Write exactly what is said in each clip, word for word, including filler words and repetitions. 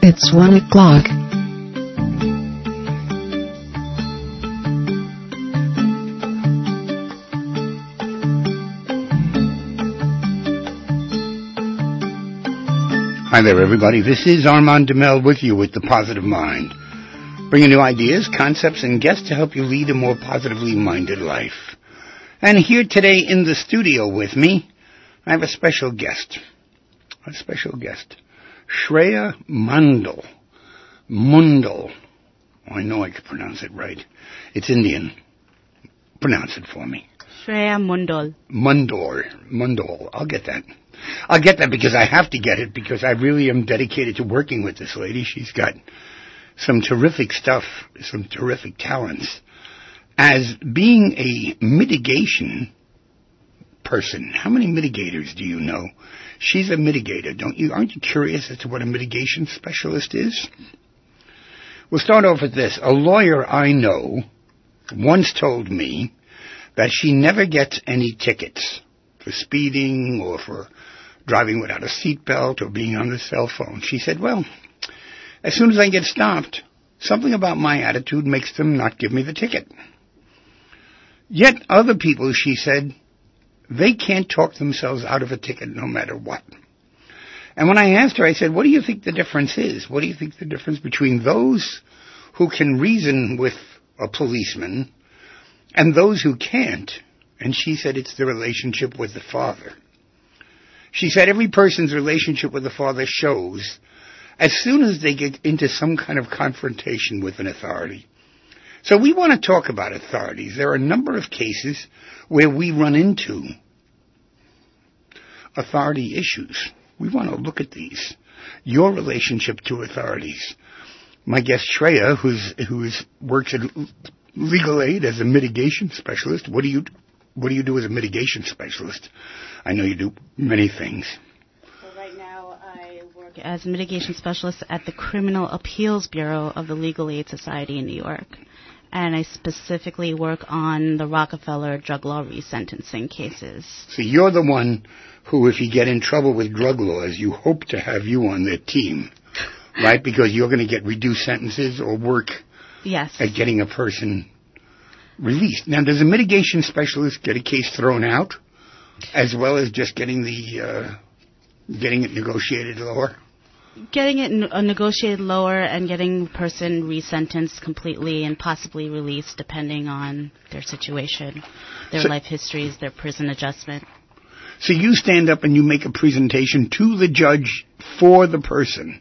It's one o'clock. Hi there, everybody. This is Armand Demel with you with The Positive Mind, bringing new ideas, concepts, and guests to help you lead a more positively minded life. And here today in the studio with me, I have a special guest. A special guest. Shreya Mandal. Mundal. Oh, I know I can pronounce it right. It's Indian. Pronounce it for me. Shreya Mundal. Mundor. Mundal. I'll get that. I'll get that because I have to get it because I really am dedicated to working with this lady. She's got some terrific stuff, some terrific talents. As being a mitigation person, how many mitigators do you know? She's a mitigator, don't you? Aren't you curious as to what a mitigation specialist is? We'll start off with this. A lawyer I know once told me that she never gets any tickets for speeding or for driving without a seatbelt or being on the cell phone. She said, well, as soon as I get stopped, something about my attitude makes them not give me the ticket. Yet other people, she said, they can't talk themselves out of a ticket no matter what. And when I asked her, I said, what do you think the difference is? What do you think the difference between those who can reason with a policeman and those who can't? And she said it's the relationship with the Father. She said every person's relationship with the Father shows as soon as they get into some kind of confrontation with an authority. So we want to talk about authorities. There are a number of cases where we run into authority issues. We want to look at these. Your relationship to authorities. My guest Shreya, who's who is works at Legal Aid as a mitigation specialist. What do you what do you do as a mitigation specialist? I know you do many things. So right now I work as a mitigation specialist at the Criminal Appeals Bureau of the Legal Aid Society in New York. And I specifically work on the Rockefeller drug law resentencing cases. So you're the one who, if you get in trouble with drug laws, you hope to have you on their team, right? Because you're going to get reduced sentences or work yes. at getting a person released. Now, does a mitigation specialist get a case thrown out as well as just getting the uh, getting it negotiated lower? Getting it n- uh, negotiated lower and getting the person resentenced completely and possibly released depending on their situation, their so, life histories, their prison adjustment. So you stand up and you make a presentation to the judge for the person,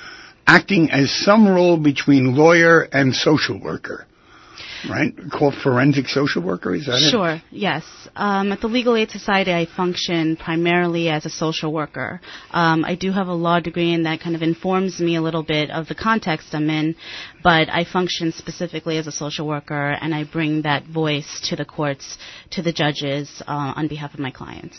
acting as some role between lawyer and social worker, right? Called forensic social worker, is that it? Sure, yes. Um, at the Legal Aid Society, I function primarily as a social worker. Um, I do have a law degree, and that kind of informs me a little bit of the context I'm in, but I function specifically as a social worker, and I bring that voice to the courts, to the judges, uh, on behalf of my clients.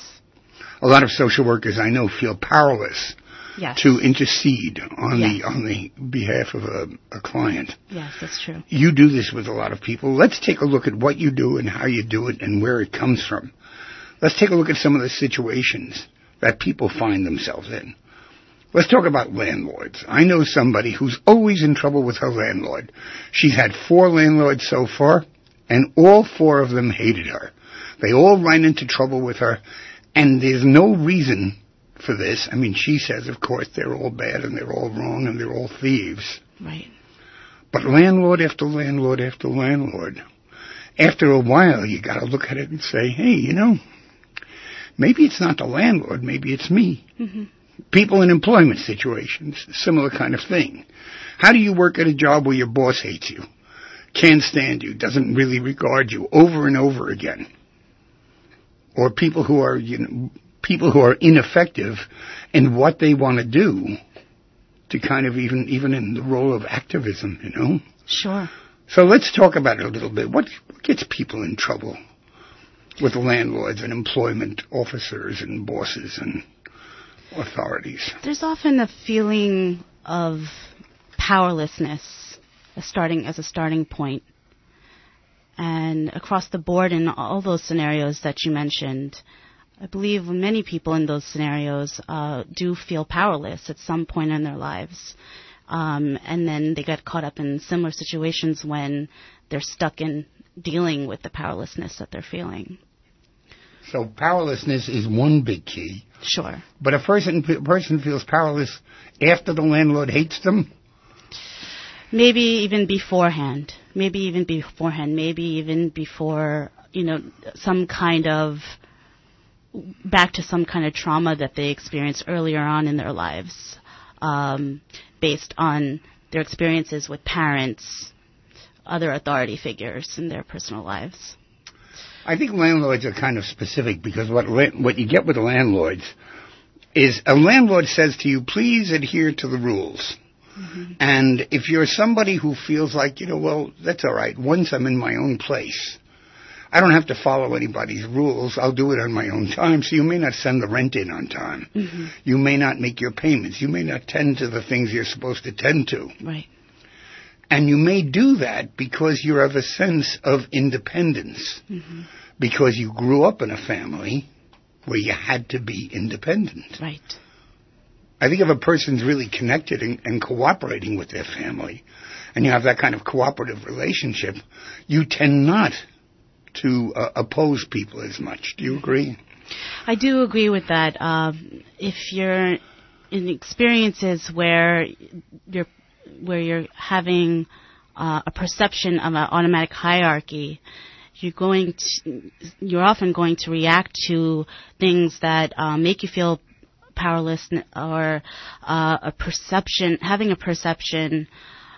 A lot of social workers I know feel powerless. Yes. To intercede on yes. the on the behalf of a, a client. Yes, that's true. You do this with a lot of people. Let's take a look at what you do and how you do it and where it comes from. Let's take a look at some of the situations that people find themselves in. Let's talk about landlords. I know somebody who's always in trouble with her landlord. She's had four landlords so far, and all four of them hated her. They all ran into trouble with her, and there's no reason for this. I mean, she says, of course, they're all bad and they're all wrong and they're all thieves. Right. But landlord after landlord after landlord, after a while, you got to look at it and say, hey, you know, maybe it's not the landlord, maybe it's me. Mm-hmm. People in employment situations, similar kind of thing. How do you work at a job where your boss hates you, can't stand you, doesn't really regard you over and over again? Or people who are, you know, people who are ineffective in what they want to do to kind of even, even in the role of activism, you know? Sure. So let's talk about it a little bit. What, what gets people in trouble with landlords and employment officers and bosses and authorities? There's often a feeling of powerlessness as starting as a starting point. And across the board in all those scenarios that you mentioned, I believe many people in those scenarios uh, do feel powerless at some point in their lives. Um, and then they get caught up in similar situations when they're stuck in dealing with the powerlessness that they're feeling. So powerlessness is one big key. Sure. But a person, a person feels powerless after the landlord hates them? Maybe even beforehand. Maybe even beforehand. Maybe even before, you know, some kind of, back to some kind of trauma that they experienced earlier on in their lives, um, based on their experiences with parents, other authority figures in their personal lives. I think landlords are kind of specific because what what you get with landlords is a landlord says to you, please adhere to the rules. Mm-hmm. And if you're somebody who feels like, you know, well, that's all right. Once I'm in my own place, I don't have to follow anybody's rules. I'll do it on my own time. So you may not send the rent in on time. Mm-hmm. You may not make your payments. You may not tend to the things you're supposed to tend to. Right. And you may do that because you're of a sense of independence, mm-hmm. because you grew up in a family where you had to be independent. Right. I think if a person's really connected and, and cooperating with their family, and you have that kind of cooperative relationship, you tend not to uh, oppose people as much. Do you agree? I do agree with that. Um, if you're in experiences where you're where you're having uh, a perception of an automatic hierarchy, you're going to, you're often going to react to things that uh, make you feel powerless, or uh, a perception, having a perception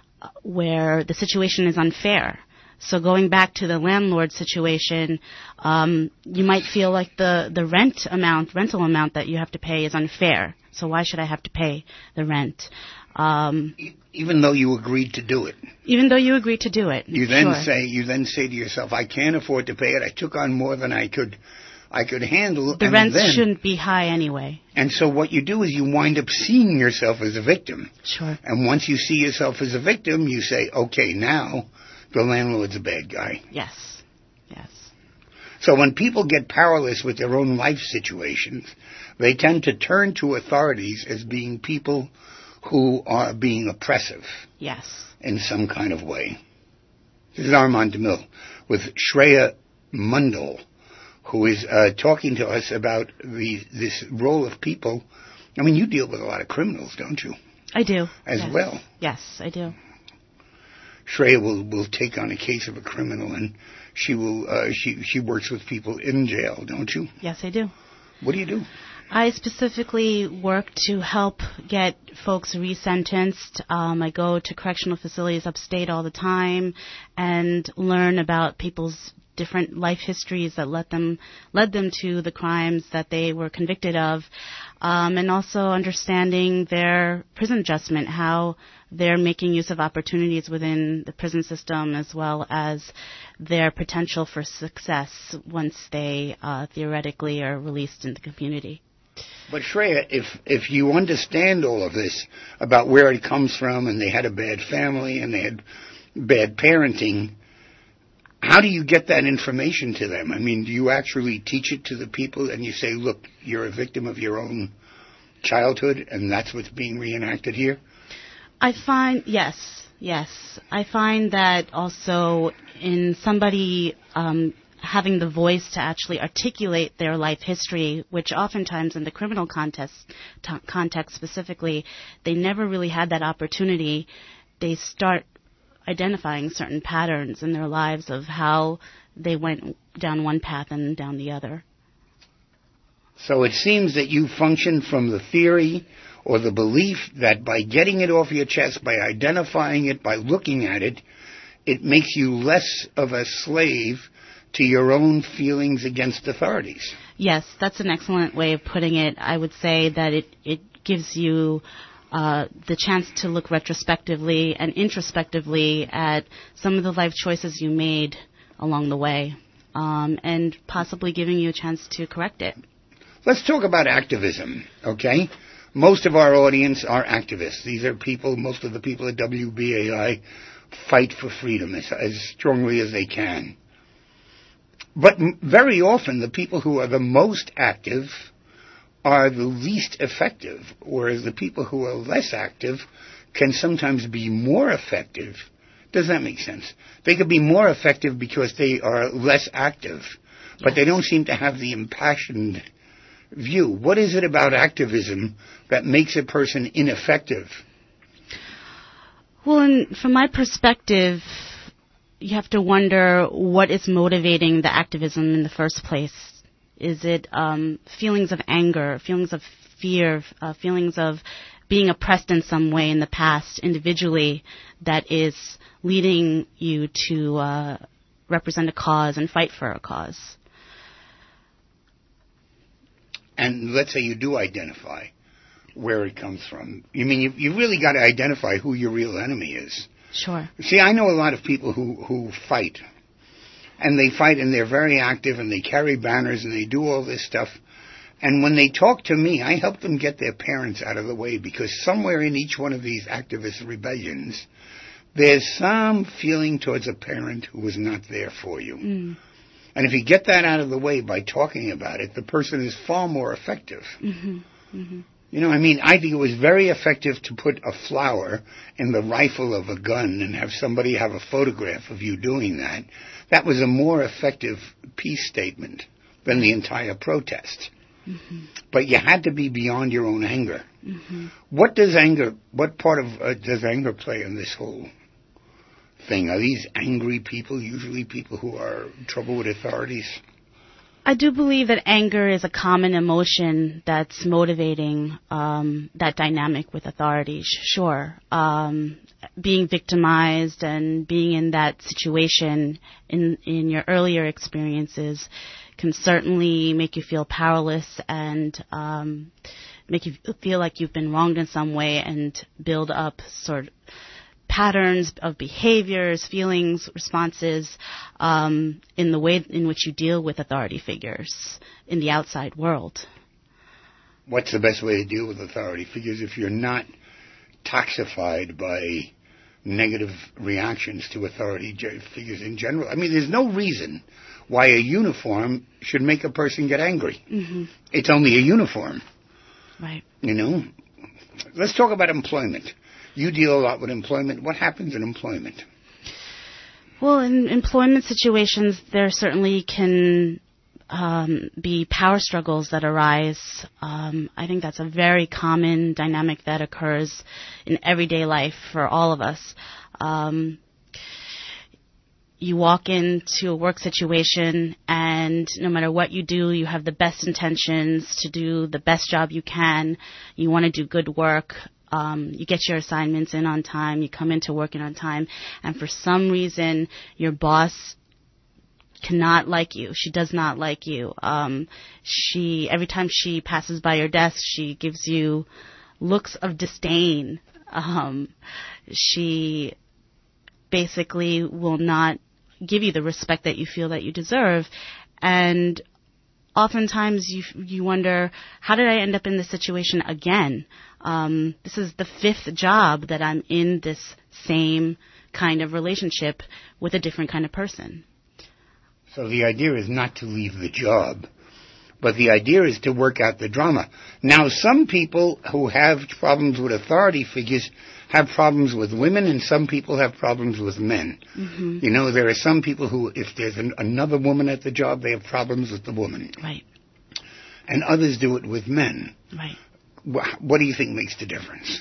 where the situation is unfair. So going back to the landlord situation, um, you might feel like the, the rent amount, rental amount that you have to pay is unfair. So why should I have to pay the rent? Um, even though you agreed to do it. Even though you agreed to do it. You then sure. say, you then say to yourself, I can't afford to pay it. I took on more than I could, I could handle. The and rents then, shouldn't be high anyway. And so what you do is you wind up seeing yourself as a victim. Sure. And once you see yourself as a victim, you say, okay, now the landlord's a bad guy. Yes. Yes. So when people get powerless with their own life situations, they tend to turn to authorities as being people who are being oppressive. Yes. In some kind of way. This is Armand DeMille with Shreya Mundal, who is uh, talking to us about the this role of people. I mean, you deal with a lot of criminals, don't you? I do. As yes. well. Yes, I do. Shreya will, will take on a case of a criminal, and she will uh, she she works with people in jail, don't you? Yes, I do. What do you do? I specifically work to help get folks resentenced. Um, I go to correctional facilities upstate all the time and learn about people's different life histories that led them led them to the crimes that they were convicted of, um, and also understanding their prison adjustment, how they're making use of opportunities within the prison system, as well as their potential for success once they uh, theoretically are released in the community. But Shreya, if if you understand all of this about where it comes from, and they had a bad family and they had bad parenting, how do you get that information to them? I mean, do you actually teach it to the people and you say, look, you're a victim of your own childhood and that's what's being reenacted here? I find, yes, yes. I find that also in somebody um, having the voice to actually articulate their life history, which oftentimes in the criminal context, t- context specifically, they never really had that opportunity. They start identifying certain patterns in their lives of how they went down one path and down the other. So it seems that you function from the theory or the belief that by getting it off your chest, by identifying it, by looking at it, it makes you less of a slave to your own feelings against authorities. Yes, that's an excellent way of putting it. I would say that it, it gives you uh, the chance to look retrospectively and introspectively at some of the life choices you made along the way, um, and possibly giving you a chance to correct it. Let's talk about activism, okay? Most of our audience are activists. These are people, most of the people at W B A I fight for freedom as, as strongly as they can. But m- very often the people who are the most active are the least effective, whereas the people who are less active can sometimes be more effective. Does that make sense? They could be more effective because they are less active, but yes. They don't seem to have the impassioned view. What is it about activism that makes a person ineffective? Well, in, from my perspective, you have to wonder what is motivating the activism in the first place. Is it um, feelings of anger, feelings of fear, uh, feelings of being oppressed in some way in the past individually that is leading you to uh, represent a cause and fight for a cause? And let's say you do identify where it comes from. You mean you you really got to identify who your real enemy is. Sure. See, I know a lot of people who, who fight. And they fight and they're very active and they carry banners and they do all this stuff. And when they talk to me, I help them get their parents out of the way, because somewhere in each one of these activist rebellions, there's some feeling towards a parent who was not there for you. Mm. And if you get that out of the way by talking about it, the person is far more effective. Mm-hmm. Mm-hmm. You know, I mean, I think it was very effective to put a flower in the rifle of a gun and have somebody have a photograph of you doing that. That was a more effective peace statement than the entire protest. Mm-hmm. But you had to be beyond your own anger. Mm-hmm. What does anger, what part of uh, does anger play in this whole thing? Are these angry people usually people who are in trouble with authorities? I do believe that anger is a common emotion that's motivating um, that dynamic with authorities, sure. Um, being victimized and being in that situation in, in your earlier experiences can certainly make you feel powerless and um, make you feel like you've been wronged in some way and build up sort of patterns of behaviors, feelings, responses um, in the way in which you deal with authority figures in the outside world. What's the best way to deal with authority figures if you're not toxified by negative reactions to authority figures in general? I mean, there's no reason why a uniform should make a person get angry. Mm-hmm. It's only a uniform. Right. You know? Let's talk about employment. You deal a lot with employment. What happens in employment? Well, in employment situations, there certainly can um, be power struggles that arise. Um, I think that's a very common dynamic that occurs in everyday life for all of us. Um, you walk into a work situation, and no matter what you do, you have the best intentions to do the best job you can. You want to do good work. Um, you get your assignments in on time. You come into working on time. And for some reason, your boss cannot like you. She does not like you. Um, she every time she passes by your desk, she gives you looks of disdain. Um, she basically will not give you the respect that you feel that you deserve. And oftentimes you you wonder, how did I end up in this situation again? Um, this is the fifth job that I'm in this same kind of relationship with a different kind of person. So the idea is not to leave the job, but the idea is to work out the drama. Now, some people who have problems with authority figures have problems with women, and some people have problems with men. Mm-hmm. You know, there are some people who, if there's an, another woman at the job, they have problems with the woman. Right. And others do it with men. Right. Wh- what do you think makes the difference?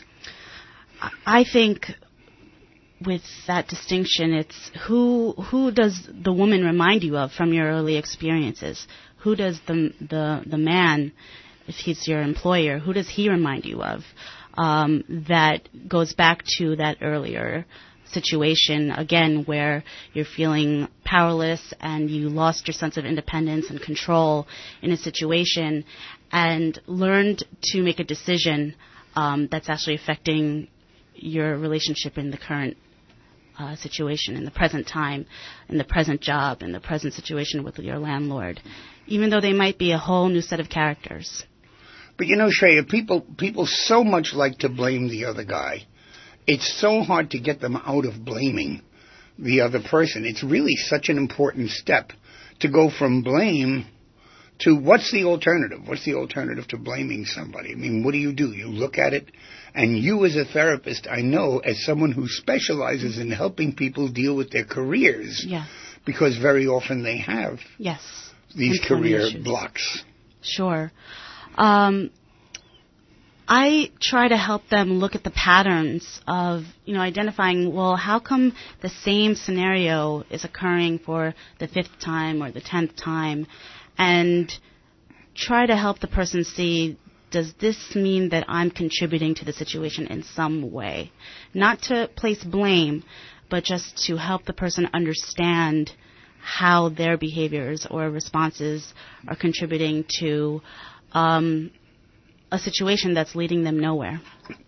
I think with that distinction, it's who who does the woman remind you of from your early experiences? Who does the the the man, if he's your employer, who does he remind you of? Um, that goes back to that earlier situation, again, where you're feeling powerless and you lost your sense of independence and control in a situation, and learned to make a decision um, that's actually affecting your relationship in the current uh, situation, in the present time, in the present job, in the present situation with your landlord, even though they might be a whole new set of characters. But you know, Shreya, people people so much like to blame the other guy. It's so hard to get them out of blaming the other person. It's really such an important step to go from blame to what's the alternative? What's the alternative to blaming somebody? I mean, what do you do? You look at it, and you as a therapist, I know, as someone who specializes in helping people deal with their careers, yeah. because very often they have yes. these career issues. blocks. Sure. Um, I try to help them look at the patterns of, you know, identifying, well, how come the same scenario is occurring for the fifth time or the tenth time, and try to help the person see, does this mean that I'm contributing to the situation in some way? Not to place blame, but just to help the person understand how their behaviors or responses are contributing to um, a situation that's leading them nowhere.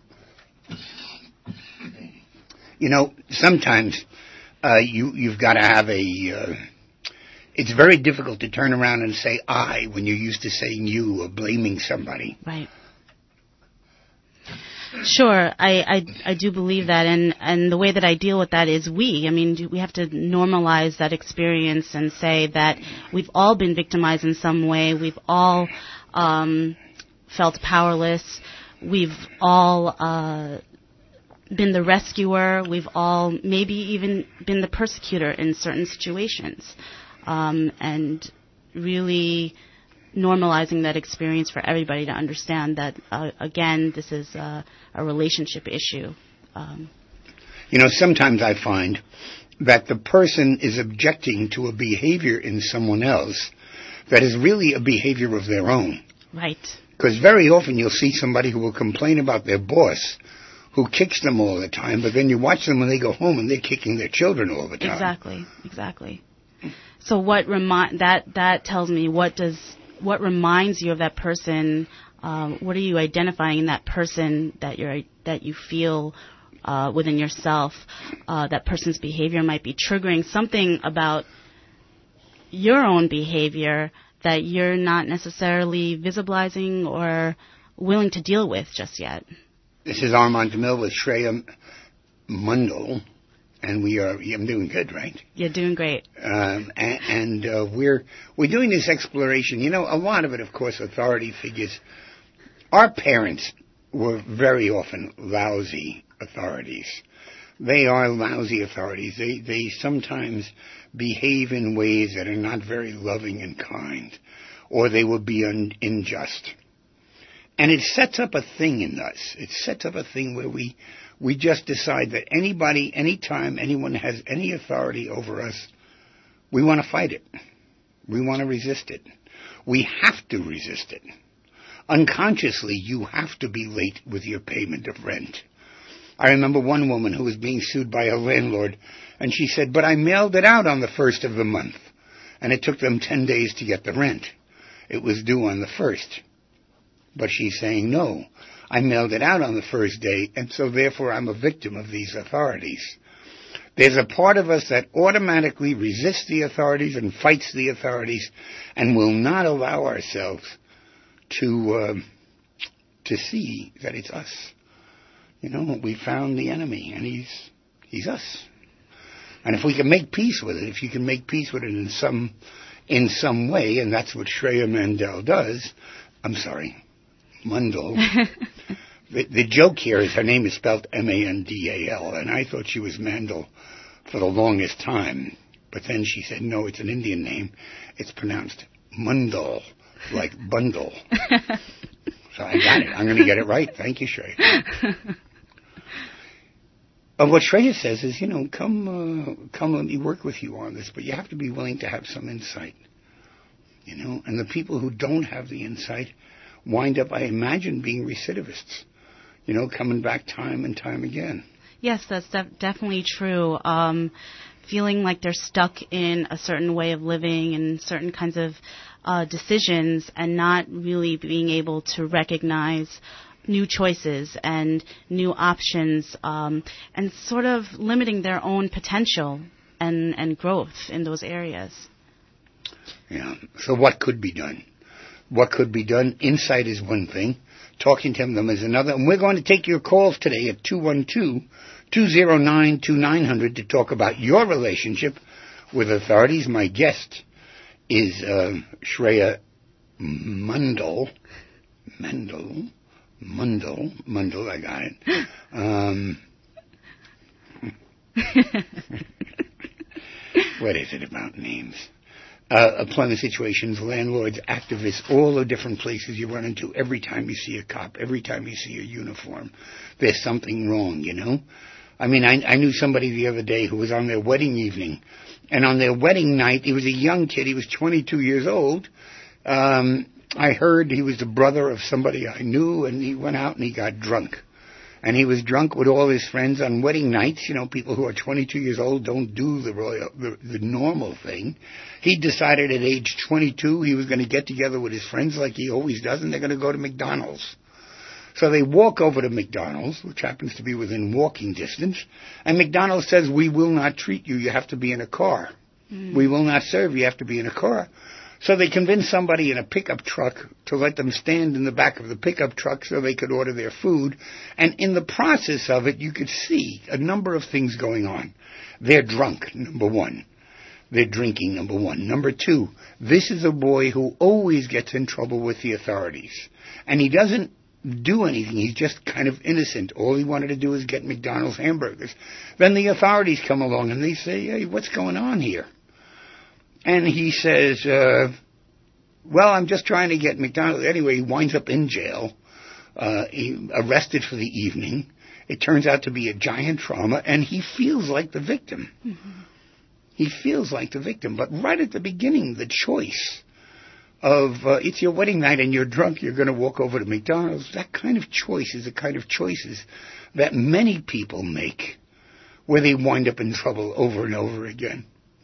You know, sometimes uh, you, you've got to have a... Uh, it's very difficult to turn around and say I when you're used to saying you or blaming somebody. Right. Sure, I, I, I do believe that, and, and the way that I deal with that is we. I mean, we have to normalize that experience and say that we've all been victimized in some way. We've all um, felt powerless. We've all uh, been the rescuer. We've all maybe even been the persecutor in certain situations, um, and really normalizing that experience for everybody to understand that, uh, again, this is uh, a relationship issue. Um, you know, sometimes I find that the person is objecting to a behavior in someone else that is really a behavior of their own. Right. Because very often you'll see somebody who will complain about their boss who kicks them all the time, but then you watch them when they go home and they're kicking their children all the time. Exactly, exactly. So what remi- that that tells me, what does what reminds you of that person? Um, what are you identifying in that person that you're that you feel uh, within yourself? Uh, that person's behavior might be triggering something about your own behavior that you're not necessarily visibilizing or willing to deal with just yet. This is Armand DeMille with Shreya Mundal. And we are, I'm doing good, right? You're doing great. Um, and and uh, we're we're doing this exploration. You know, a lot of it, of course, authority figures. Our parents were very often lousy authorities. They are lousy authorities. They they sometimes behave in ways that are not very loving and kind, or they will be un, unjust. And it sets up a thing in us. It sets up a thing where we we just decide that anybody, anytime anyone has any authority over us, we want to fight it. We want to resist it. We have to resist it. Unconsciously, you have to be late with your payment of rent. I remember one woman who was being sued by a landlord, and she said, but I mailed it out on the first of the month, and it took them ten days to get the rent. It was due on the first. But she's saying, no, I mailed it out on the first day, and so therefore I'm a victim of these authorities. There's a part of us that automatically resists the authorities and fights the authorities and will not allow ourselves to uh, to see that it's us. You know, we found the enemy, and he's he's us. And if we can make peace with it, if you can make peace with it in some in some way, and that's what Shreya Mandel does, I'm sorry, Mundal. the, the joke here is her name is spelled M A N D A L, and I thought she was Mandel for the longest time. But then she said, no, it's an Indian name. It's pronounced Mundal, like bundle. So I got it. I'm going to get it right. Thank you, Shreya. But what Shreya says is, you know, come, uh, come let me work with you on this, but you have to be willing to have some insight. You know, and the people who don't have the insight wind up, I imagine, being recidivists, you know, coming back time and time again. Yes, that's def- definitely true. Um, feeling like they're stuck in a certain way of living and certain kinds of uh, decisions and not really being able to recognize new choices and new options, um, and sort of limiting their own potential and, and growth in those areas. Yeah. So what could be done? What could be done? Insight is one thing. Talking to them is another. And we're going to take your calls today at two one two, two zero nine, two nine zero zero to talk about your relationship with authorities. My guest is uh, Shreya Mundell, Mendel, Mundell, Mundell, I got it. Um, what is it about names? Uh, employment situations, landlords, activists, all the different places you run into. Every time you see a cop, every time you see a uniform, there's something wrong, you know? I mean, I, I knew somebody the other day who was on their wedding evening. And on their wedding night, he was a young kid. He was twenty-two years old. Um, I heard he was the brother of somebody I knew, and he went out and he got drunk. And he was drunk with all his friends on wedding nights. You know, people who are twenty-two years old don't do the royal, the, the normal thing. He decided at age twenty-two he was going to get together with his friends like he always does, and they're going to go to McDonald's. So they walk over to McDonald's, which happens to be within walking distance, and McDonald's says, we will not treat you. You have to be in a car. Mm. We will not serve you. You have to be in a car. So they convinced somebody in a pickup truck to let them stand in the back of the pickup truck so they could order their food. And in the process of it, you could see a number of things going on. They're drunk, number one. They're drinking, number one. Number two, this is a boy who always gets in trouble with the authorities. And he doesn't do anything. He's just kind of innocent. All he wanted to do is get McDonald's hamburgers. Then the authorities come along and they say, hey, what's going on here? And he says, uh, well, I'm just trying to get McDonald's. Anyway, he winds up in jail, uh, he, arrested for the evening. It turns out to be a giant trauma, and he feels like the victim. Mm-hmm. He feels like the victim. But right at the beginning, the choice of uh, it's your wedding night and you're drunk, you're going to walk over to McDonald's, that kind of choice is the kind of choices that many people make where they wind up in trouble over and over again.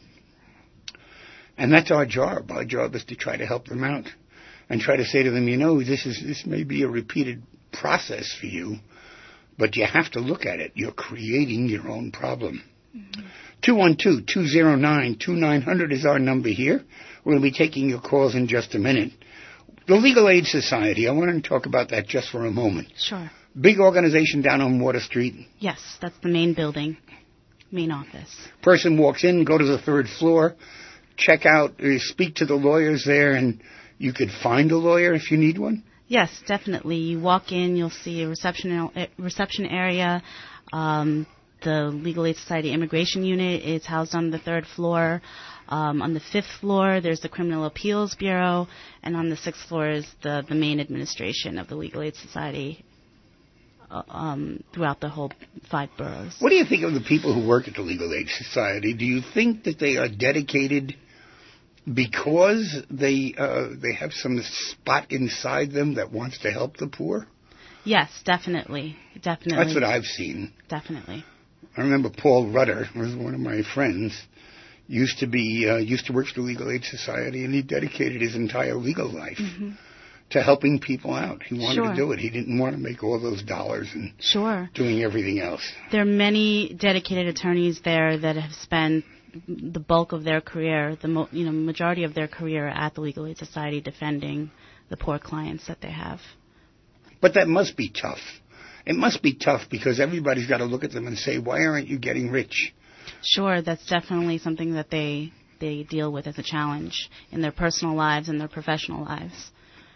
And that's our job. Our job is to try to help them out and try to say to them, you know, this is this may be a repeated process for you, but you have to look at it. You're creating your own problem. Mm-hmm. two one two, two zero nine, two nine zero zero is our number here. We're going to be taking your calls in just a minute. The Legal Aid Society, I want to talk about that just for a moment. Sure. Big organization down on Water Street. Yes, that's the main building, main office. Person walks in, go to the third floor, check out, uh, speak to the lawyers there, and you could find a lawyer if you need one? Yes, definitely. You walk in, you'll see a reception, reception area. Um, the Legal Aid Society Immigration Unit is housed on the third floor. Um, on the fifth floor, there's the Criminal Appeals Bureau, and on the sixth floor is the, the main administration of the Legal Aid Society uh, um, throughout the whole five boroughs. What do you think of the people who work at the Legal Aid Society? Do you think that they are dedicated because they uh, they have some spot inside them that wants to help the poor? Yes, definitely, definitely. That's what I've seen. Definitely. I remember Paul Rudder was one of my friends. Used to be uh, used to work for the Legal Aid Society, and he dedicated his entire legal life mm-hmm. to helping people out. He wanted sure. to do it. He didn't want to make all those dollars and sure. doing everything else. There are many dedicated attorneys there that have spent the bulk of their career, the mo- you know majority of their career at the Legal Aid Society, defending the poor clients that they have. But that must be tough. It must be tough because everybody's got to look at them and say, "Why aren't you getting rich?" Sure, that's definitely something that they they deal with as a challenge in their personal lives and their professional lives.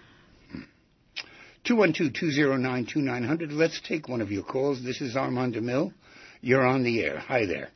two one two, two zero nine, two nine zero zero. Let's take one of your calls. This is Armand DeMille. You're on the air. Hi there.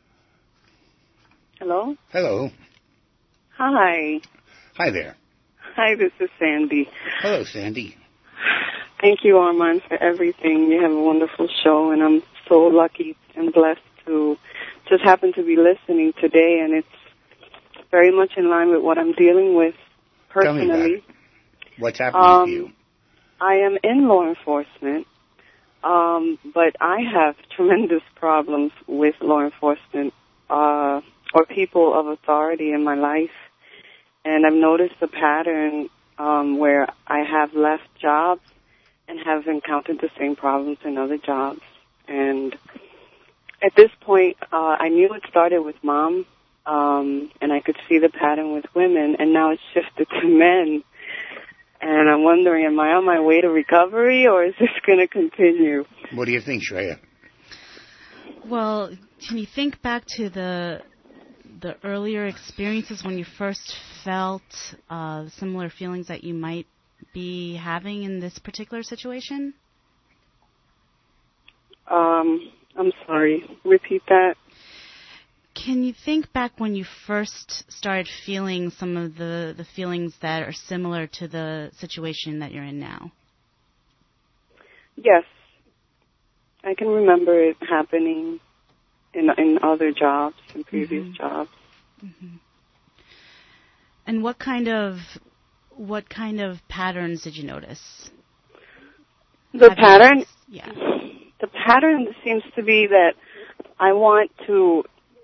Hello? Hello. Hi. Hi there. Hi, this is Sandy. Hello, Sandy. Thank you, Armand, for everything. You have a wonderful show, and I'm so lucky and blessed to just happen to be listening today, and it's very much in line with what I'm dealing with personally. Tell me about it. What's happening um, to you? I am in law enforcement, um, but I have tremendous problems with law enforcement uh, or people of authority in my life, and I've noticed a pattern um, where I have left jobs and have encountered the same problems in other jobs. And at this point, uh, I knew it started with mom, um, and I could see the pattern with women, and now it's shifted to men. And I'm wondering, am I on my way to recovery, or is this going to continue? What do you think, Shreya? Well, can you think back to the the earlier experiences when you first felt uh, similar feelings that you might be having in this particular situation? Um, I'm sorry. Repeat that. Can you think back when you first started feeling some of the, the feelings that are similar to the situation that you're in now? Yes. I can remember it happening in in other jobs, in previous mm-hmm. jobs. Mm-hmm. And what kind of what kind of patterns did you notice? The Have pattern? You, yeah. The pattern seems to be that I want to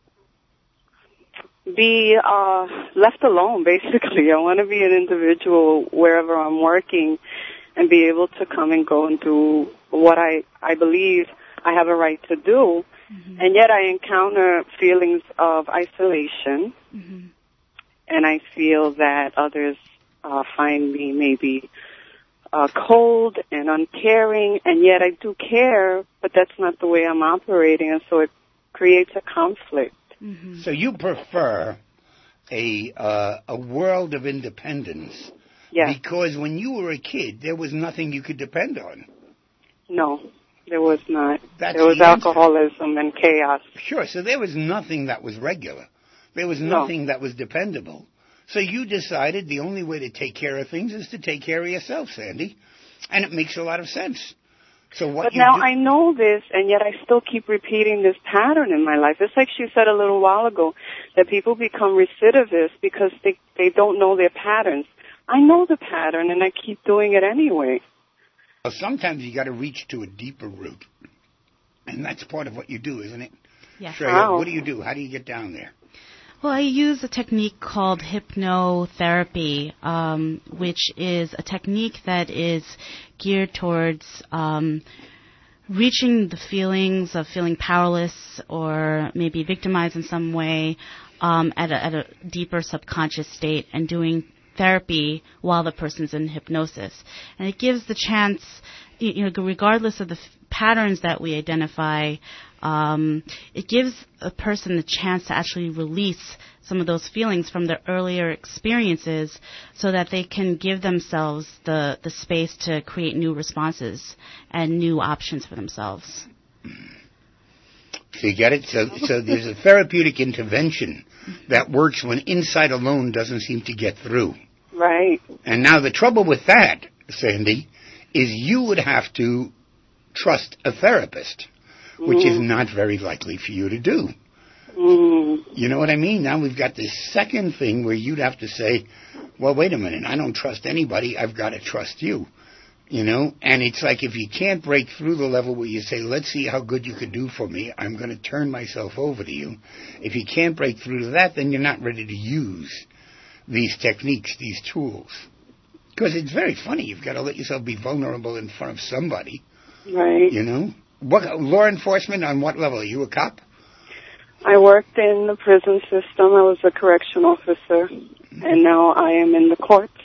be uh, left alone, basically. I want to be an individual wherever I'm working and be able to come and go and do what I, I believe I have a right to do. Mm-hmm. And yet I encounter feelings of isolation, mm-hmm. and I feel that others uh, find me maybe uh, cold and uncaring, and yet I do care, but that's not the way I'm operating, and so it creates a conflict. Mm-hmm. So you prefer a uh, a world of independence, yeah. because when you were a kid, there was nothing you could depend on. No, there was not. That's there was the alcoholism and chaos. Sure, so there was nothing that was regular. There was no. nothing that was dependable. So you decided the only way to take care of things is to take care of yourself, Sandy. And it makes a lot of sense. So what but you now do- I know this, and yet I still keep repeating this pattern in my life. It's like she said a little while ago, that people become recidivists because they, they don't know their patterns. I know the pattern, and I keep doing it anyway. Well, sometimes you got to reach to a deeper root. And that's part of what you do, isn't it? Yeah. Shreya, How? what do you do? How do you get down there? Well, I use a technique called hypnotherapy, um, which is a technique that is geared towards um, reaching the feelings of feeling powerless or maybe victimized in some way um, at, a, at a deeper subconscious state, and doing therapy while the person's in hypnosis. And it gives the chance, you know, regardless of the f- patterns that we identify, um, it gives a person the chance to actually release some of those feelings from their earlier experiences so that they can give themselves the, the space to create new responses and new options for themselves. So you get it? So, so there's a therapeutic intervention that works when insight alone doesn't seem to get through. Right. And now the trouble with that, Sandy, is you would have to trust a therapist, mm. which is not very likely for you to do. Mm. You know what I mean? Now we've got this second thing where you'd have to say, well, wait a minute, I don't trust anybody, I've got to trust you. You know, and it's like if you can't break through the level where you say, let's see how good you could do for me, I'm going to turn myself over to you. If you can't break through to that, then you're not ready to use these techniques, these tools. Because it's very funny. You've got to let yourself be vulnerable in front of somebody. Right. You know? What, law enforcement, on what level? Are you a cop? I worked in the prison system. I was a correction officer. Mm-hmm. And now I am in the courts.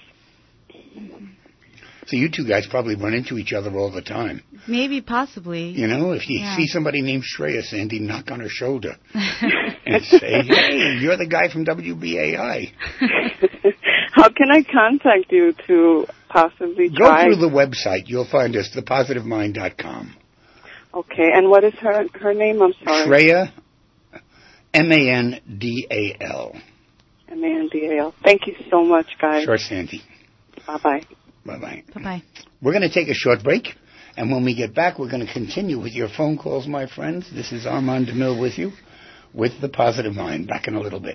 So you two guys probably run into each other all the time. Maybe, possibly. You know, if you yeah. see somebody named Shreya, Sandy, knock on her shoulder and say, hey, you're the guy from W B A I. How can I contact you to possibly try? Go through the website. You'll find us, the positive mind dot com. Okay, and what is her her name? I'm sorry. Shreya, M A N D A L. M A N D A L. Thank you so much, guys. Sure, Sandy. Bye-bye. Bye-bye. Bye-bye. We're going to take a short break, and when we get back, we're going to continue with your phone calls, my friends. This is Armand DeMille with you, with The Positive Mind. Back in a little bit.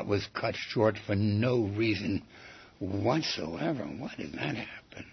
that was cut short for no reason whatsoever. Why did that happen?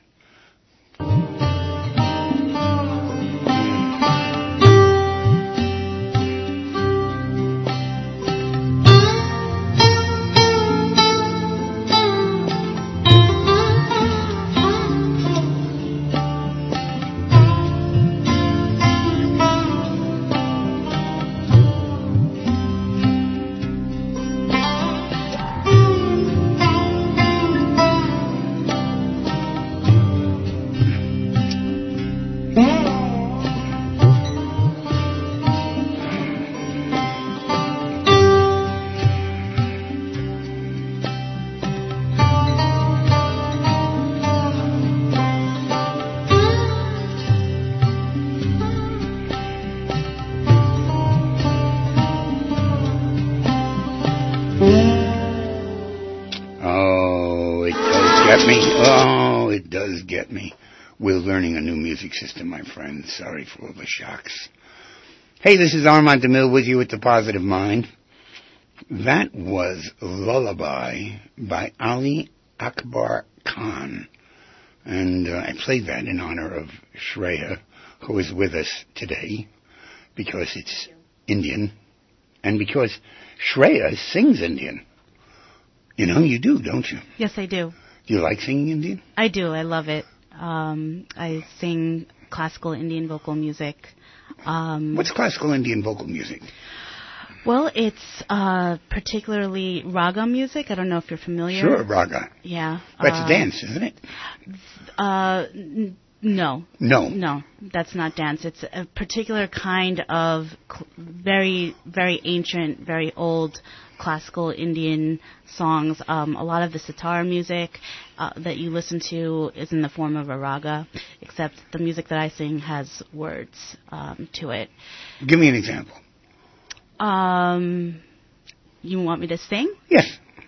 We're learning a new music system, my friends. Sorry for all the shocks. Hey, this is Armand DeMille with you at The Positive Mind. That was Lullaby by Ali Akbar Khan. And uh, I played that in honor of Shreya, who is with us today, because it's Indian, and because Shreya sings Indian. You know, you do, don't you? Yes, I do. Do you like singing Indian? I do. I love it. Um, I sing classical Indian vocal music. Um, What's classical Indian vocal music? Well, it's uh, particularly raga music. I don't know if you're familiar. Sure, raga. Yeah. That's uh, dance, isn't it? Uh, n- no. No. No, that's not dance. It's a particular kind of cl- very, very ancient, very old classical Indian songs. Um, a lot of the sitar music uh, that you listen to is in the form of a raga, except the music that I sing has words um, to it. Give me an example. Um, you want me to sing? Yes.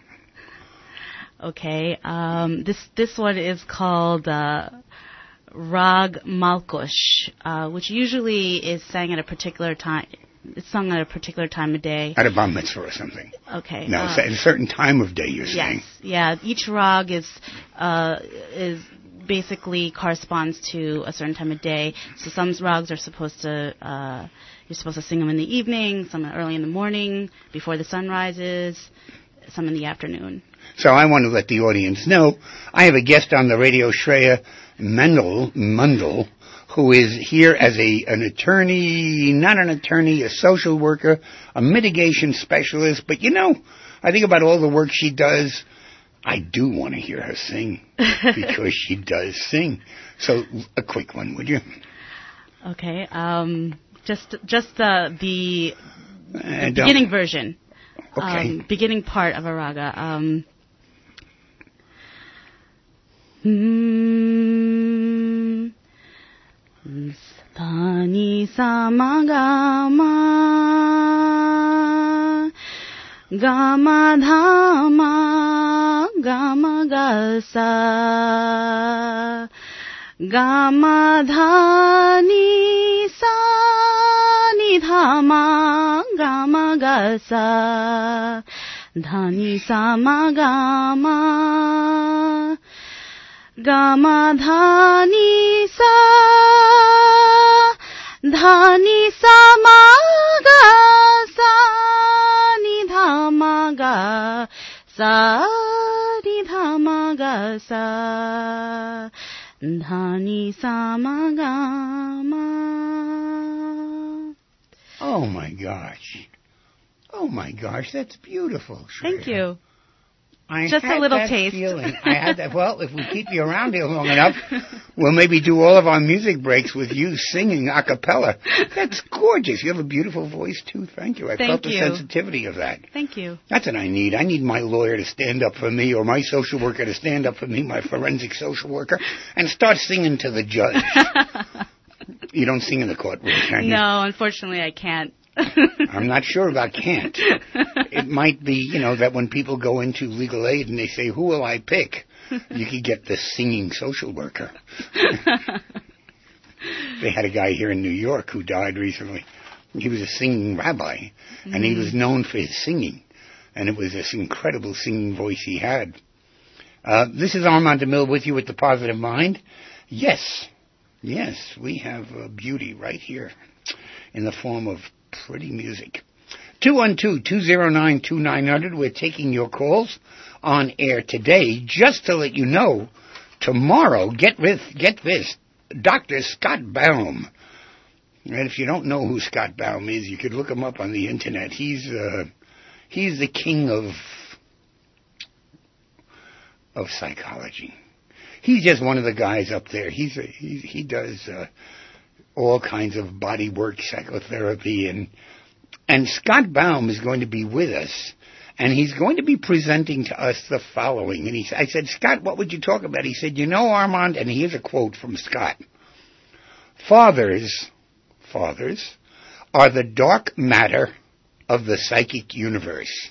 Okay. Um, this this one is called uh, Rag Malkush, uh, which usually is sang at a particular time. It's sung at a particular time of day. At a bar mitzvah or something. Okay. No, uh, it's at a certain time of day you're saying. Yes. Yeah. Each rag is uh, is basically corresponds to a certain time of day. So some rags are supposed to uh, you're supposed to sing them in the evening, some early in the morning before the sun rises, some in the afternoon. So I want to let the audience know I have a guest on the radio, Shreya Mendel, Mundel, who is here as a an attorney, not an attorney, a social worker, a mitigation specialist. But, you know, I think about all the work she does. I do want to hear her sing because she does sing. So a quick one, would you? Okay. Um, just just uh, the, the uh, beginning version. Okay. Um, beginning part of a raga. Um, mm, Sthani samagama gama dhama gama gasa gama dhani sa ni dhama gama gasa dhani samagama gama dhani sa dhani samaga sa ni dhamaga sa ni dhamaga sa dhani samagama. Oh my gosh. Oh my gosh, that's beautiful, Shreya. Thank you. I Just had a little that taste. Feeling. I had that. Well, if we keep you around here long enough, we'll maybe do all of our music breaks with you singing a cappella. That's gorgeous. You have a beautiful voice, too. Thank you. I Thank felt the you. sensitivity of that. Thank you. That's what I need. I need my lawyer to stand up for me, or my social worker to stand up for me, my forensic social worker, and start singing to the judge. You don't sing in the courtroom, can you? No, unfortunately I can't. I'm not sure about can't. It might be, you know, that when people go into legal aid and they say, who will I pick? You could get the singing social worker. They had a guy here in New York who died recently. He was a singing rabbi, mm-hmm. and he was known for his singing. And it was this incredible singing voice he had. Uh, this is Armand DeMille with you with the Positive Mind. Yes, yes, we have uh, beauty right here in the form of pretty music. two one two, two zero nine, two nine zero zero. We're taking your calls on air today. Just to let you know, tomorrow, get with, get this, Doctor Scott Baum. And if you don't know who Scott Baum is, you could look him up on the internet. He's uh, he's the king of of psychology. He's just one of the guys up there. He's a, he he does uh, all kinds of body work, psychotherapy, and and Scott Baum is going to be with us, and he's going to be presenting to us the following. And he, I said, Scott, what would you talk about? He said, you know, Armand, and here's a quote from Scott: Fathers. Fathers are the dark matter of the psychic universe.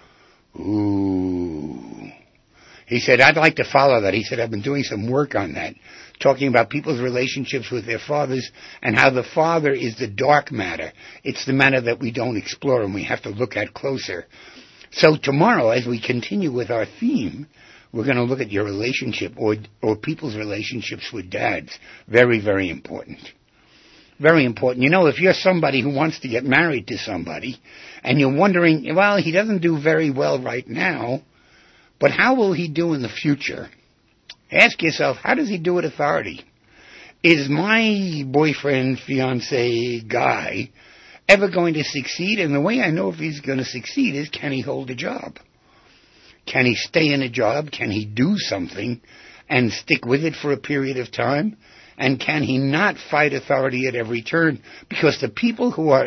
Ooh. He said, I'd like to follow that. He said, I've been doing some work on that, talking about people's relationships with their fathers and how the father is the dark matter. It's the matter that we don't explore and we have to look at closer. So tomorrow, as we continue with our theme, we're going to look at your relationship or, or people's relationships with dads. Very, very important. Very important. You know, if you're somebody who wants to get married to somebody and you're wondering, well, he doesn't do very well right now, but how will he do in the future? Ask yourself, how does he do with authority? Is my boyfriend, fiance, guy ever going to succeed? And the way I know if he's going to succeed is, can he hold a job? Can he stay in a job? Can he do something and stick with it for a period of time? And can he not fight authority at every turn? Because the people who are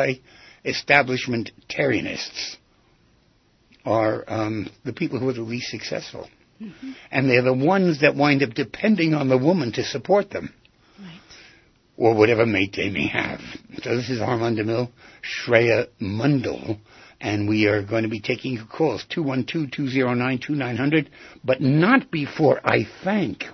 anti-establishmentarianists are um, the people who are the least successful. Mm-hmm. And they're the ones that wind up depending on the woman to support them. Right. Or whatever mate they may have. So this is Armand DeMille, Shreya Mundal, and we are going to be taking your calls, two one two, two zero nine, two nine zero zero, but not before I thank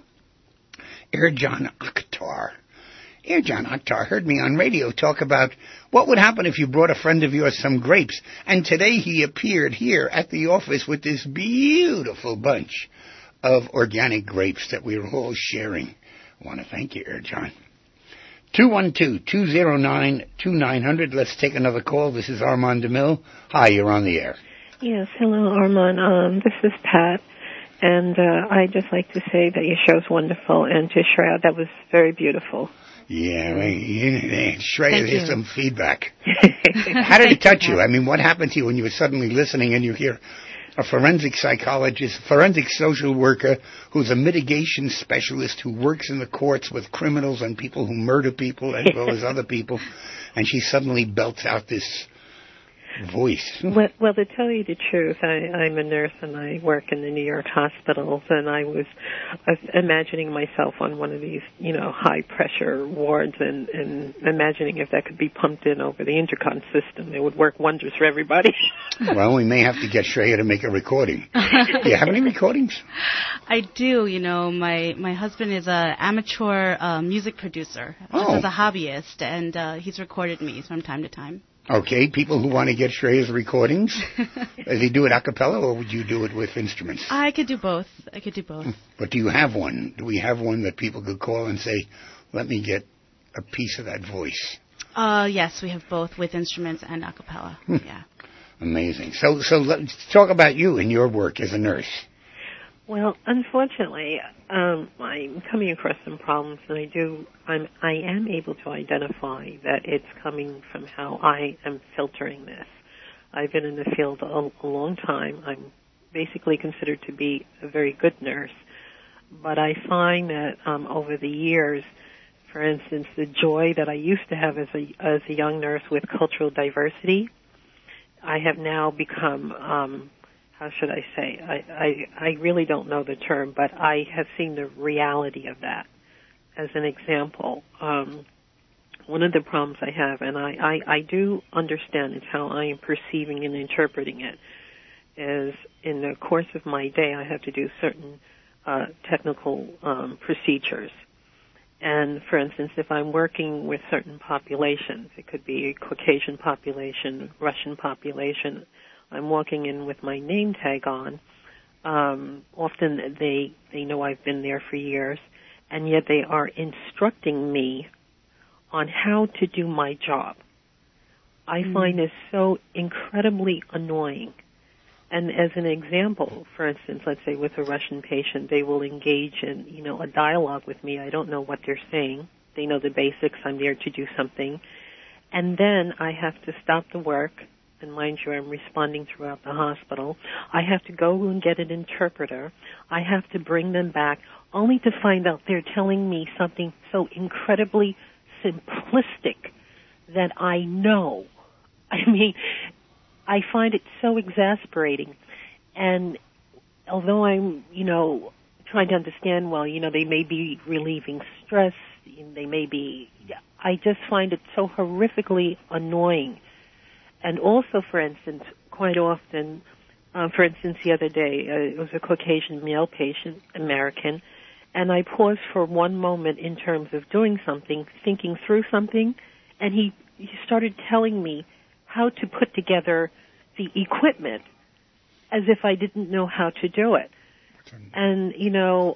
Erjan Akhtar. Erjan Akhtar heard me on radio talk about what would happen if you brought a friend of yours some grapes. And today he appeared here at the office with this beautiful bunch of organic grapes that we were all sharing. I want to thank you, Erjan. two one two, two zero nine, two nine zero zero. Let's take another call. This is Armand DeMille. Hi, you're on the air. Yes, hello, Armand. Um, this is Pat. And uh, I'd just like to say that your show's wonderful, and to Shreya, that was very beautiful. Yeah, well, yeah, Shreya, here's some feedback. How did it touch you? I mean, what happened to you when you were suddenly listening and you hear a forensic psychologist, forensic social worker who's a mitigation specialist who works in the courts with criminals and people who murder people as well as other people, and she suddenly belts out this voice? Well, well, to tell you the truth, I, I'm a nurse and I work in the New York hospitals, and I was, I was imagining myself on one of these, you know, high-pressure wards and, and imagining if that could be pumped in over the intercom system. It would work wonders for everybody. Well, we may have to get Shreya to make a recording. Do you have any recordings? I do. You know, my, my husband is an amateur uh, music producer. Oh. He's a hobbyist, and uh, he's recorded me from time to time. Okay, people who want to get Shreya's recordings, does he do it a cappella or would you do it with instruments? I could do both. I could do both. But do you have one? Do we have one that people could call and say, let me get a piece of that voice? Uh, yes, we have both with instruments and a cappella. Hmm. Yeah. Amazing. So, so let's talk about you and your work as a nurse. Well, unfortunately, um, I'm coming across some problems, and I do. I'm. I am able to identify that it's coming from how I am filtering this. I've been in the field a, a long time. I'm basically considered to be a very good nurse, but I find that um, over the years, for instance, the joy that I used to have as a as a young nurse with cultural diversity, I have now become. Um, How should I say? I, I, I really don't know the term, but I have seen the reality of that. As an example, um, one of the problems I have, and I, I, I do understand it's how I am perceiving and interpreting it, is in the course of my day I have to do certain uh, technical um, procedures. And, for instance, if I'm working with certain populations, it could be a Caucasian population, Russian population, I'm walking in with my name tag on. Um, often they they know I've been there for years, and yet they are instructing me on how to do my job. I mm. find this so incredibly annoying. And as an example, for instance, let's say with a Russian patient, they will engage in, you know, a dialogue with me. I don't know what they're saying. They know the basics. I'm there to do something. And then I have to stop the work. And mind you, I'm responding throughout the hospital. I have to go and get an interpreter. I have to bring them back, only to find out they're telling me something so incredibly simplistic that I know. I mean, I find it so exasperating. And although I'm, you know, trying to understand, well, you know, they may be relieving stress, they may be, I just find it so horrifically annoying. And also, for instance, quite often, uh, for instance, the other day, uh, it was a Caucasian male patient, American, and I paused for one moment in terms of doing something, thinking through something, and he, he started telling me how to put together the equipment as if I didn't know how to do it. And, you know,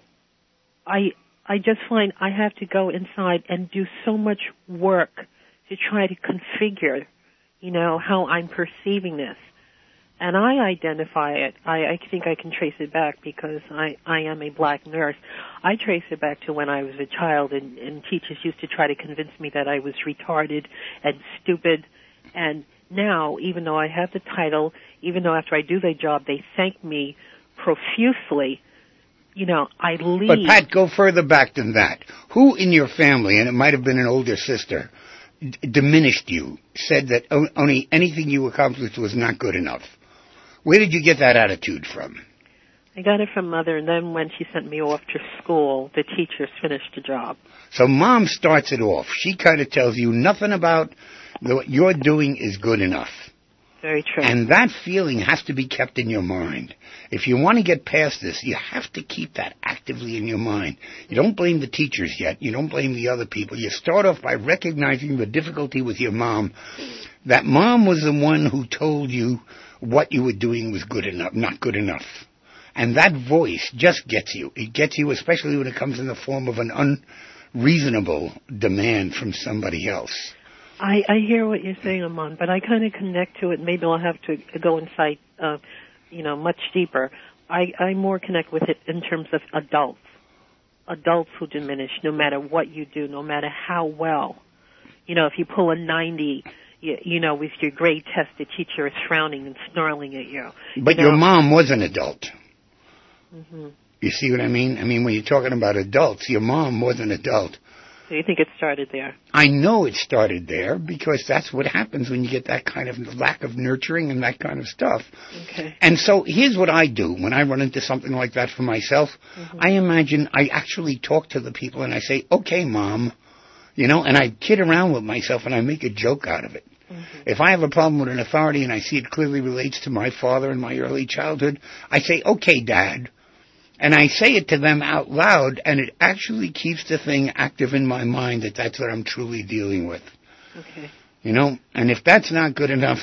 I I just find I have to go inside and do so much work to try to configure, you know, how I'm perceiving this. And I identify it. I, I think I can trace it back because I, I am a black nurse. I trace it back to when I was a child, and, and teachers used to try to convince me that I was retarded and stupid. And now, even though I have the title, even though after I do their job they thank me profusely, you know, I leave. But Pat, go further back than that. Who in your family, and it might have been an older sister, d- diminished you, said that o- only anything you accomplished was not good enough? Where did you get that attitude from? I got it from Mother, and then when she sent me off to school, the teachers finished the job. So Mom starts it off. She kind of tells you nothing about what you're doing is good enough. Very true. And that feeling has to be kept in your mind. If you want to get past this, you have to keep that actively in your mind. You don't blame the teachers yet. You don't blame the other people. You start off by recognizing the difficulty with your mom. That mom was the one who told you what you were doing was good enough, not good enough. And that voice just gets you. It gets you, especially when it comes in the form of an unreasonable demand from somebody else. I, I hear what you're saying, Amon, but I kind of connect to it. Maybe I'll have to go inside, uh, you know, much deeper. I, I more connect with it in terms of adults. Adults who diminish no matter what you do, no matter how well. You know, if you pull a ninety, you, you know, with your grade test, the teacher is frowning and snarling at you. But you know? Your mom was an adult. Mm-hmm. You see what I mean? I mean, when you're talking about adults, your mom was an adult. So you think it started there? I know it started there because that's what happens when you get that kind of lack of nurturing and that kind of stuff. Okay. And so here's what I do when I run into something like that for myself. Mm-hmm. I imagine I actually talk to the people and I say, okay, Mom, you know, and I kid around with myself and I make a joke out of it. Mm-hmm. If I have a problem with an authority and I see it clearly relates to my father and my early childhood, I say, okay, Dad. And I say it to them out loud, and it actually keeps the thing active in my mind that that's what I'm truly dealing with. Okay. You know, and if that's not good enough,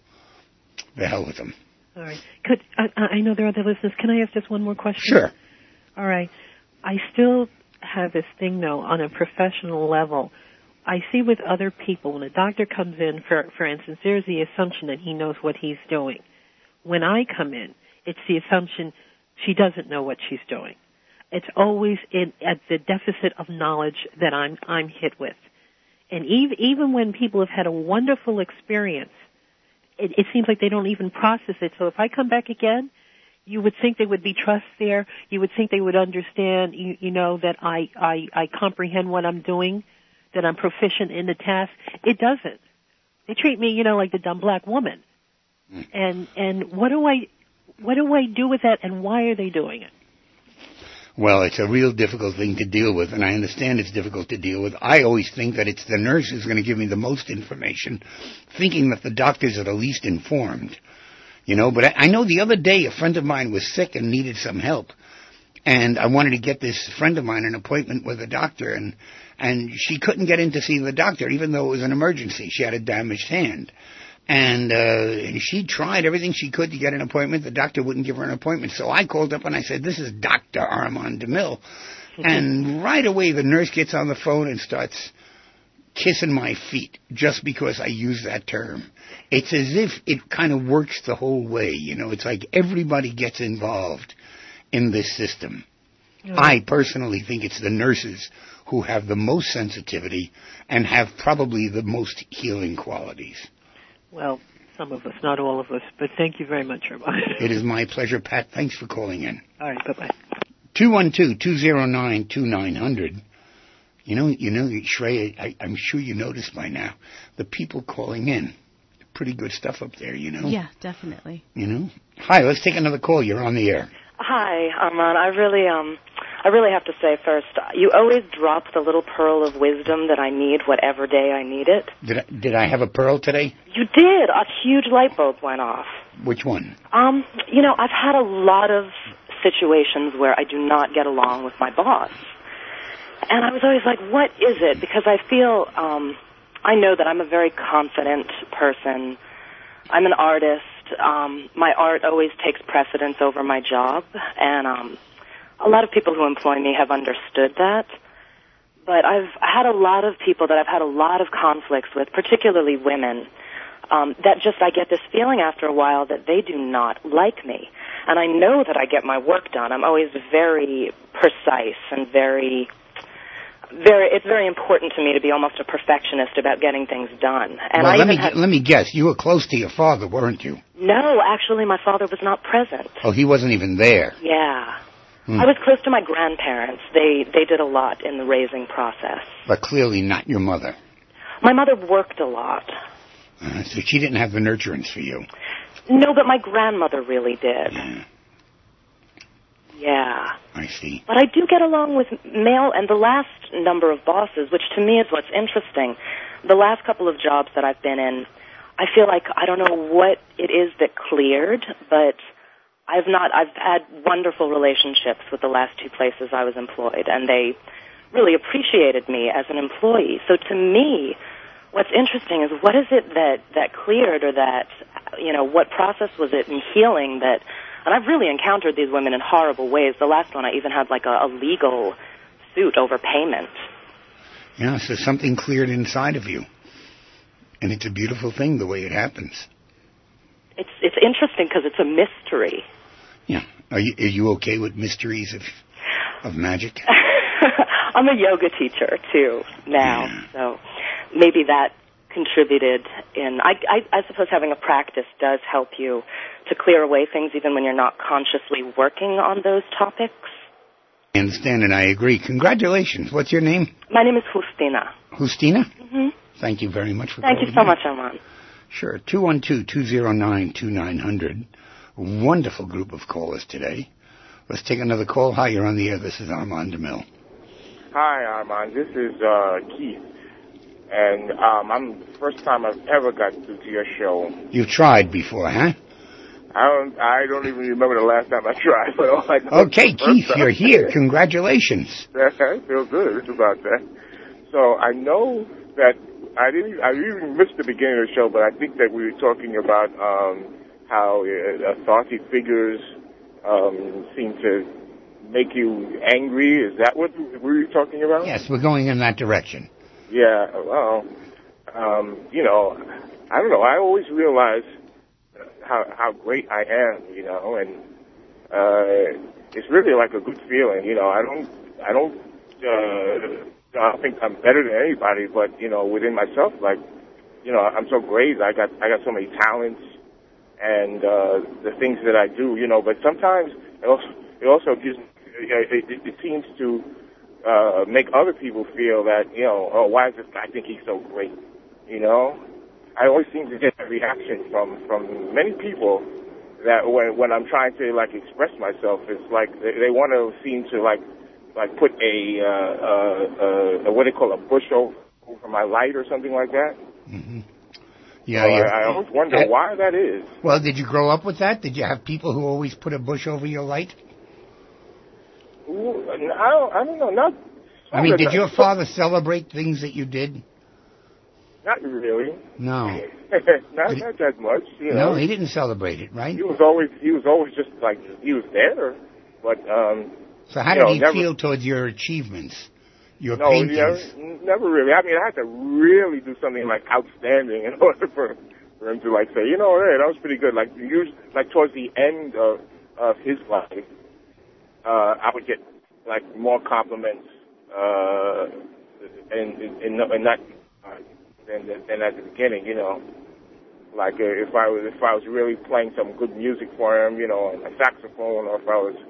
the hell with them. All right. Could I, I know there are other listeners. Can I ask just one more question? Sure. All right. I still have this thing, though, on a professional level. I see with other people, when a doctor comes in, for, for instance, there's the assumption that he knows what he's doing. When I come in, it's the assumption she doesn't know what she's doing. It's always in, at the deficit of knowledge that I'm I'm hit with. And even, even when people have had a wonderful experience, it, it seems like they don't even process it. So if I come back again, you would think there would be trust there. You would think they would understand, you, you know, that I, I, I comprehend what I'm doing, that I'm proficient in the task. It doesn't. They treat me, you know, like the dumb black woman. And and what do I... What do I do with that, and why are they doing it? Well, it's a real difficult thing to deal with, and I understand it's difficult to deal with. I always think that it's the nurse who's going to give me the most information, thinking that the doctors are the least informed. You know, but I, I know the other day a friend of mine was sick and needed some help, and I wanted to get this friend of mine an appointment with a doctor, and and she couldn't get in to see the doctor, even though it was an emergency. She had a damaged hand. And uh, she tried everything she could to get an appointment. The doctor wouldn't give her an appointment. So I called up and I said, this is Doctor Armand DeMille. And right away the nurse gets on the phone and starts kissing my feet just because I use that term. It's as if it kind of works the whole way. You know, it's like everybody gets involved in this system. Mm. I personally think it's the nurses who have the most sensitivity and have probably the most healing qualities. Well, some of us, not all of us, but thank you very much, Armand. It is my pleasure, Pat. Thanks for calling in. All right, bye-bye. two one two, two zero nine, two nine zero zero. You know, you know, Shreya, I, I'm sure you noticed by now, the people calling in, pretty good stuff up there, you know? Yeah, definitely. You know? Hi, let's take another call. You're on the air. Hi, Armand. I really, um, I really have to say first, you always drop the little pearl of wisdom that I need whatever day I need it. Did I, did I have a pearl today? You did. A huge light bulb went off. Which one? Um, you know, I've had a lot of situations where I do not get along with my boss. And I was always like, what is it? Because I feel, um, I know that I'm a very confident person. I'm an artist. Um, my art always takes precedence over my job. And um, a lot of people who employ me have understood that. But I've had a lot of people that I've had a lot of conflicts with, particularly women, um, that just I get this feeling after a while that they do not like me. And I know that I get my work done. I'm always very precise and very... Very, it's very important to me to be almost a perfectionist about getting things done. And well, I let even me had, let me guess. You were close to your father, weren't you? No, actually, my father was not present. Oh, he wasn't even there. Yeah, hmm. I was close to my grandparents. They they did a lot in the raising process. But clearly not your mother. My mother worked a lot. Uh, so she didn't have the nurturance for you. No, but my grandmother really did. Yeah. Yeah. I see. But I do get along with male, and the last number of bosses, which to me is what's interesting, the last couple of jobs that I've been in, I feel like I don't know what it is that cleared, but I've not, I've had wonderful relationships with the last two places I was employed, and they really appreciated me as an employee. So to me, what's interesting is what is it that, that cleared, or that, you know, what process was it in healing that... And I've really encountered these women in horrible ways. The last one, I even had like a, a legal suit over payment. Yeah, so something cleared inside of you. And it's a beautiful thing the way it happens. It's it's interesting because it's a mystery. Yeah. Are you, are you okay with mysteries of of magic? I'm a yoga teacher, too, now. Yeah. So maybe that contributed in... I, I, I suppose having a practice does help you to clear away things even when you're not consciously working on those topics. I understand, and I agree. Congratulations. What's your name? My name is Justina. Justina? Mm-hmm. Thank you very much for Thank calling you so in. much, Armand. Sure. two one two, two zero nine, two nine zero zero. Wonderful group of callers today. Let's take another call. Hi, you're on the air. This is Armand DeMille. Hi, Armand. This is uh, Keith. And um, I'm the first time I've ever got through to your show. You've tried before, huh? I don't. I don't even remember the last time I tried. But all I know okay, Keith, you're here. Congratulations. I feel good about that. So I know that I didn't. I even missed the beginning of the show, but I think that we were talking about um, how uh, authority figures um, seem to make you angry. Is that what we were talking about? Yes, we're going in that direction. Yeah, well, um, you know, I don't know. I always realize how how great I am, you know, and uh, it's really like a good feeling, you know. I don't, I don't, uh, I don't think I'm better than anybody, but you know, within myself, like, you know, I'm so great. I got, I got so many talents, and uh, the things that I do, you know. But sometimes it also, it also gives, it, it, it seems to. Uh, make other people feel that, you know, oh, why does this guy think he's so great? You know? I always seem to get a reaction from, from many people that when, when I'm trying to, like, express myself, it's like they, they want to seem to, like, like put a, uh, uh, uh, what they call a bush over, over my light or something like that. Mm-hmm. Yeah, so yeah. I, I always wonder uh, why that is. Well, did you grow up with that? Did you have people who always put a bush over your light? Ooh, I don't, I don't know. Not. I mean, did your father celebrate things that you did? Not really. No. not, not that much. You know. No, he didn't celebrate it, right? He was always he was always just like he was there, but um. So how you did know, he never, feel towards your achievements, your no, paintings? Never, never really. I mean, I had to really do something like outstanding in order for for him to like say, you know, hey, that was pretty good. Like usually, like towards the end of of his life, uh, I would get like more compliments, uh, and and, and not than than at the beginning, you know. Like uh, if I was if I was really playing some good music for him, you know, on a saxophone, or if I was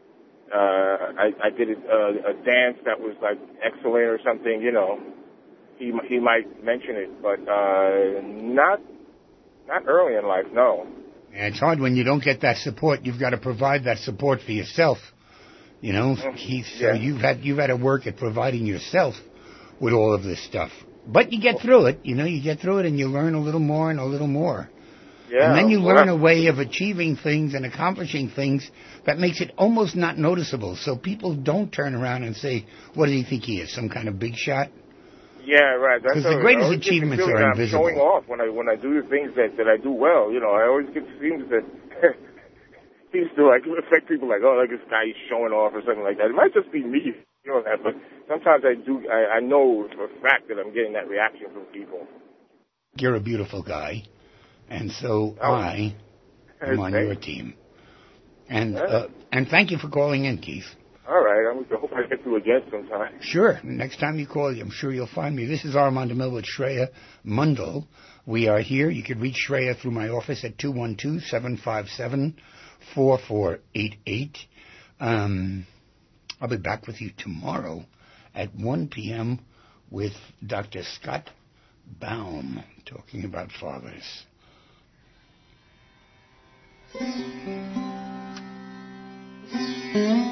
uh, I, I did a, a, a dance that was like excellent or something, you know, he he might mention it, but uh, not not early in life, no. Yeah, it's hard when you don't get that support. You've got to provide that support for yourself. You know, he's, so yeah. you've had you've had to work at providing yourself with all of this stuff. But you get through it. You know, you get through it, and you learn a little more and a little more. Yeah. And then you well, learn a way of achieving things and accomplishing things that makes it almost not noticeable. So people don't turn around and say, "What does he think he is? Some kind of big shot?" Yeah, right. Because the greatest achievements are I'm invisible. showing off when I when I do the things that, that I do well. You know, I always get seems that seems to like affect people like, oh, like this guy is showing off or something like that. It might just be me, you know that, but sometimes I do. I, I know for a fact that I'm getting that reaction from people. You're a beautiful guy, and so oh. I am on your team. And yeah. uh, and thank you for calling in, Keith. All right, I hope I get to again sometime. Sure. Next time you call, I'm sure you'll find me. This is Armand DeMille with Shreya Mundal. We are here. You can reach Shreya through my office at two one two, seven five seven, four four eight eight. Um, I'll be back with you tomorrow at one p.m. with Doctor Scott Baum, talking about fathers. Mm-hmm.